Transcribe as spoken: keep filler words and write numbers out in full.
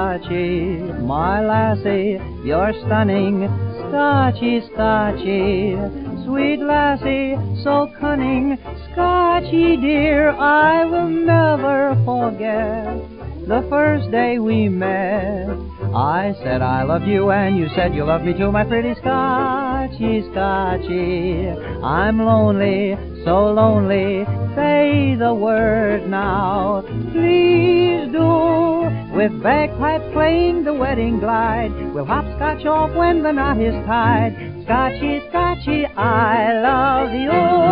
Scotchy, my lassie, you're stunning. Scotchy, Scotchy, sweet lassie, so cunning. Scotchy dear, I will never forget the first day we met. I said I love you and you said you love me too, my pretty Scotchy, Scotchy. I'm lonely, so lonely, say the word now, please do. With bagpipes playing the wedding glide, we'll hopscotch off when the knot is tied. Scotchy, Scotchy, I love you.